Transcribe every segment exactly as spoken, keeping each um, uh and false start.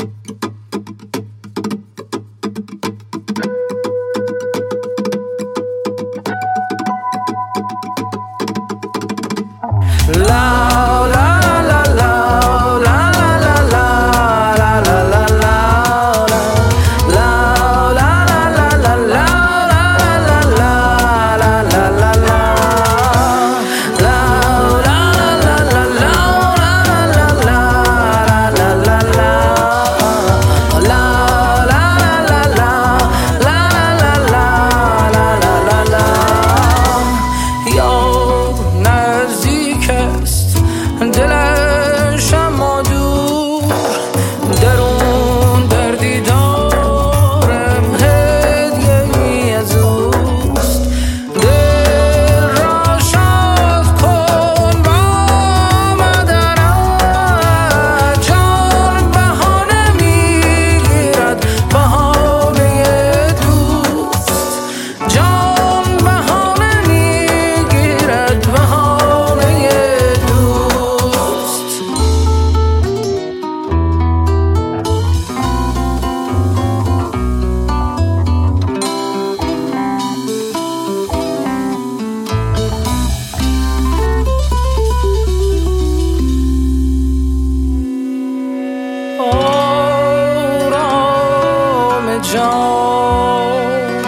جان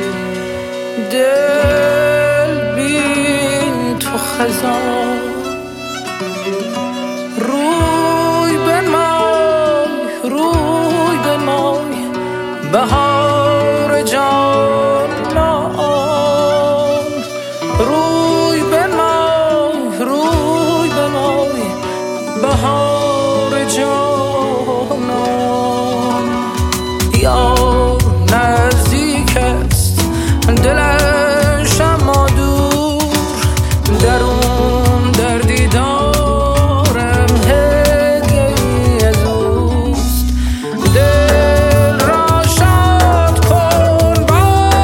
دل بی تو خزان روی بنمای روی بنمای بهار جانان روی بنمای روی بنمای بهار جانان یار نزدیک است دلش اما دور درون در دیدارم هدیه‌ای از اوست دل را شاد کن با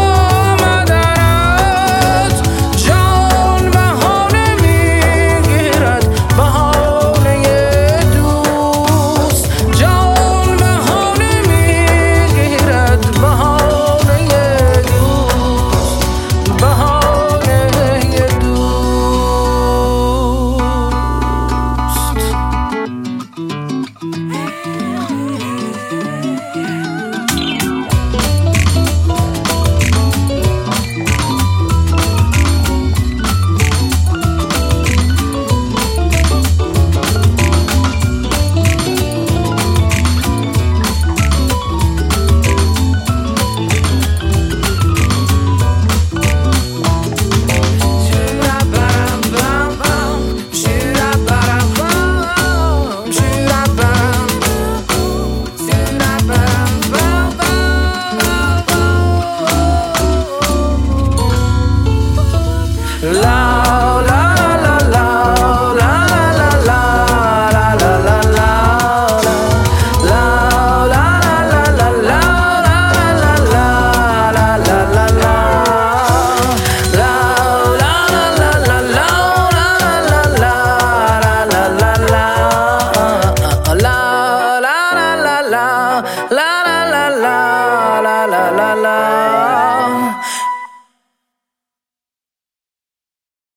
آمدنت جان بهانه میگیرد بهانه دوست جان بهانه میگیرد بهانه دوست بهانه دوست